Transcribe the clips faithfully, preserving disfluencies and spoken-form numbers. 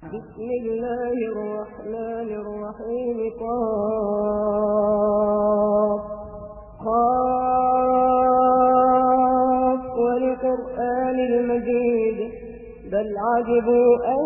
بسم الله الرحمن الرحيم. قاف قاف والقرآن المجيد بل عجبوا أن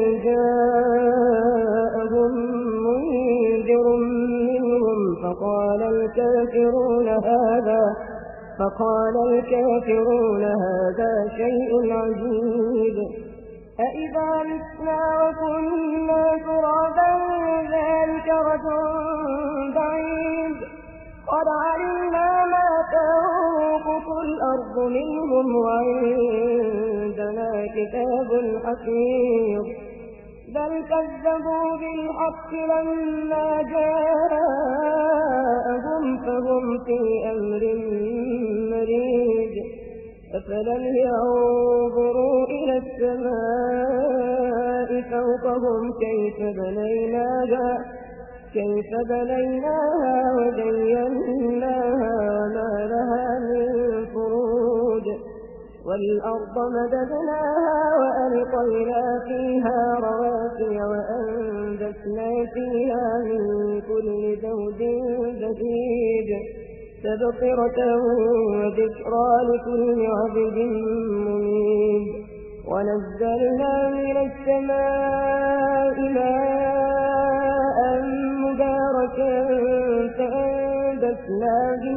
جاءهم منذر منهم فقال الكافرون هذا فقال الكافرون هذا شيء عجيب. أإذا متنا وكنا ترابا ذلك رجل بعيد قد علمنا ما تنقص الأرض منهم وعندنا كتاب حفيظ بل كذبوا بالحق لما جاءهم فهم في أمر مريج. أفلم ينظروا إلى السماء فوقهم كيف بنيناها كيف بنيناها وزيناها وما لها من فروج والأرض مددناها وألقينا فيها رواسي وأنبتنا فيها من كل زوج بهيج تبصرة وذكرى لكل عبد منيب. ونزلنا من السماء ماء مباركا فأنبتنا به,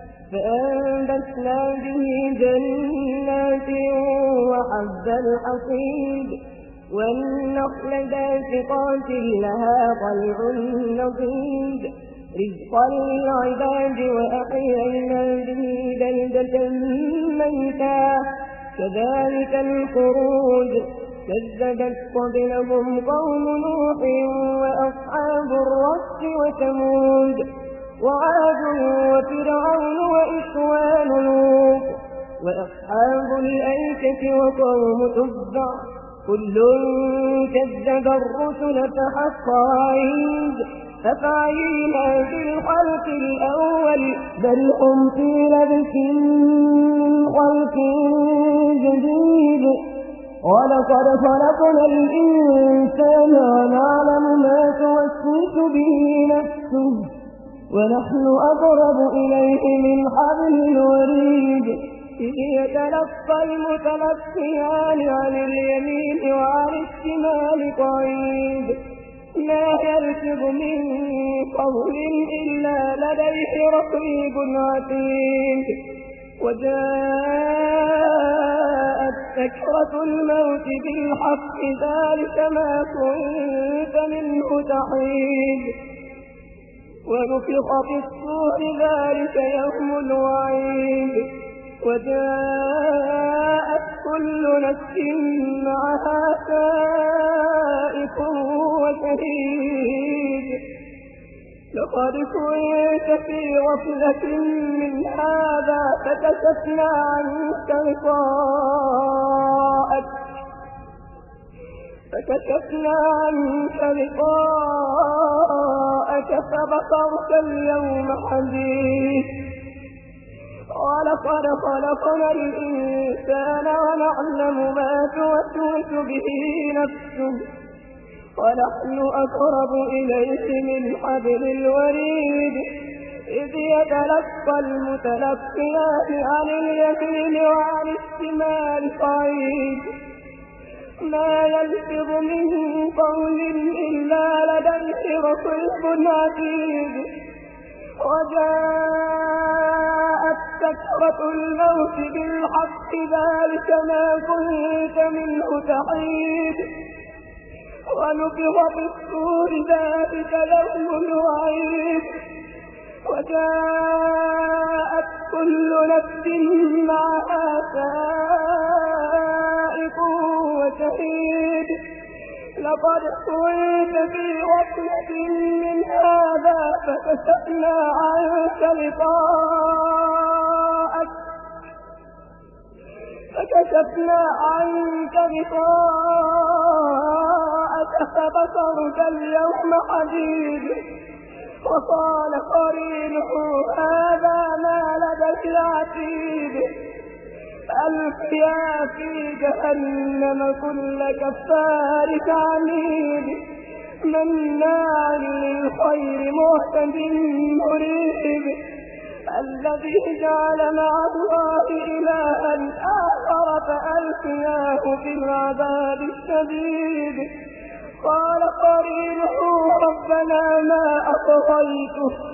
فأنبتنا به جنات وحب الحصيد والنخل باسقات لها طلع نضيد رزقا للعباد وأحيينا به بلدة ميتا كذلك الخروج. كذبت قبلهم قوم نوح وأصحاب الرس وثمود وعاد وفرعون وإخوان لوط وأصحاب الأيكة وقوم تبع كل كذب الرسل فحق وعيد. أفعينا بالخلق الأول بل هم في لبس خلق جديد. ولقد خلقنا الإنسان ونعلم ما توسوس به نفسه ونحن أقرب إليه من حبل الوريد. إذ يتلقى المتلقيان عن اليمين وعن الشمال قعيد ما يلفظ من قول إلا لديه رقيب عتيد. وجاءت سكرة الموت بالحق ذلك ما كنت منه تحيد. ونفخ في الصور ذلك يوم الوعيد. وجاءت كل نفس معها سائق وشهيد. لقد كنت في غفلة من هذا فكشفنا عنك غطاءك فكشفنا عنك غطاءك فبصرك اليوم حديد. ولقد خلقنا الإنسان ونعلم ما توسوس به نفسه ونحن أقرب إليه من حبل الوريد. إذ يتلقى المتلقيان عن اليمين وعن الشمال قعيد ما يلفظ من قول إلا لديه رقيب عتيد. وجاءت سكرة الموت بالحق ذلك ما كنت منه تحيد. ونفخ في الصور ذلك يوم الوعيد. وجاءت كل نفس معها سائق وشهيد. لقد كنت في غفلة من هذا فكشفنا عنك غطاءك فكشفنا عنك غطاءك فبصرك اليوم حديد. وقال قرينه هذا ما لدي عتيد. ألقيا في جهنم كل كفار عنيد مناع للخير معتد مريب الذي جعل مع الله إلها آخر فألقياه في العذاب الشديد قال قرينه ربنا ما أطغيته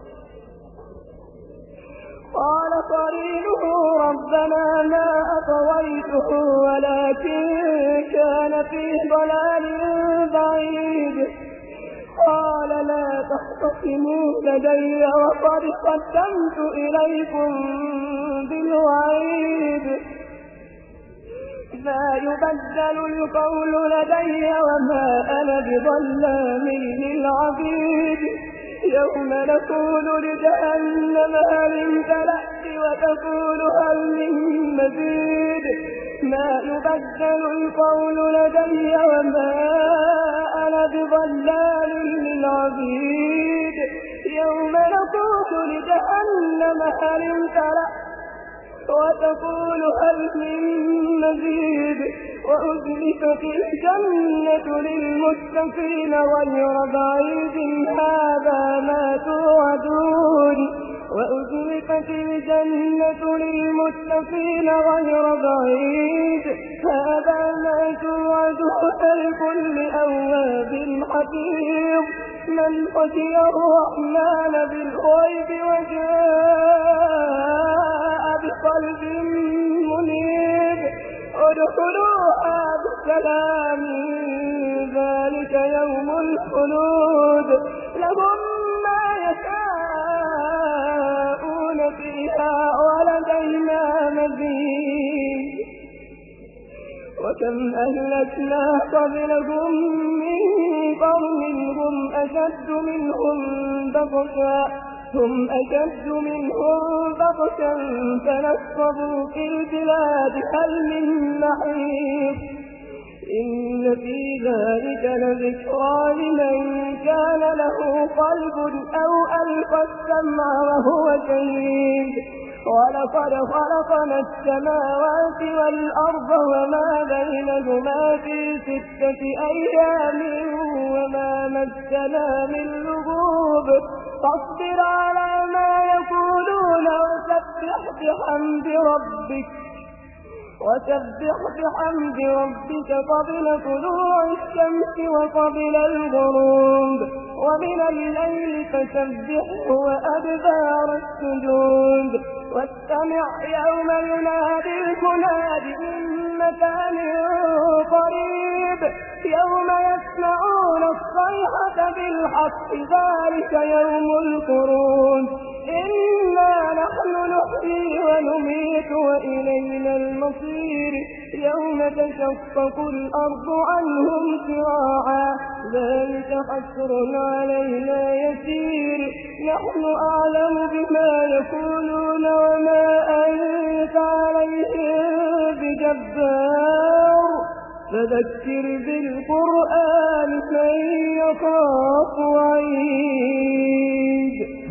قال قرينه ربنا ما أطغيته ولكن كان في ضلال بعيد قال لا تختصموا لدي وقد قدمت إليكم بالوعيد ما يبدل القول لدي وما أنا بظلام للعبيد يوم نقول لجهنم هل امتلأت وتقول هل من مزيد ما يبدل القول لدي وما أنا بظلام للعبيد يوم نقول لجهنم هل امتلأت وتقول هل من مزيد وأزلفت الجنة للمتقين غير بعيد هذا ما توعدون وأزلفت الجنة للمتقين غير بعيد هذا ما توعدون لكل أواب حفيظ من خشي الرحمن بالغيب وجاء بقلب منيب ادخلوها بسلام ذلك يوم الخلود لهم ما يشاءون فيها ولدينا مزيد وكم أهلكنا قبلهم من قرن هم أشد منهم بطشا هم أشد منهم بطشا فنصبوا في البلاد هل من محيص إن في ذلك لذكرى لمن كان له قلب أو ألقى السمع وهو شهيد ولقد خلقنا السماوات والأرض وما بينهما في ستة أيام وما مسنا من لغوب فاصبر على ما يقولون وسبح بحمد ربك وسبح بحمد ربك قبل طلوع الشمس وقبل الغروب ومن الليل فسبحه وأدبار السجود واستمع يوم ينادي المناد من مكان قريب يوم يسمعون الصيحة بالحق ذلك يوم الخروج إنا نحن نحيي ونميت وإلينا المصير يوم تشقق الأرض عنهم سراعا ذلك حسر علينا يسير نحن أعلم بما يقولون وما أنت عليهم بجبار فذكر بالقرآن من يخاف وعيد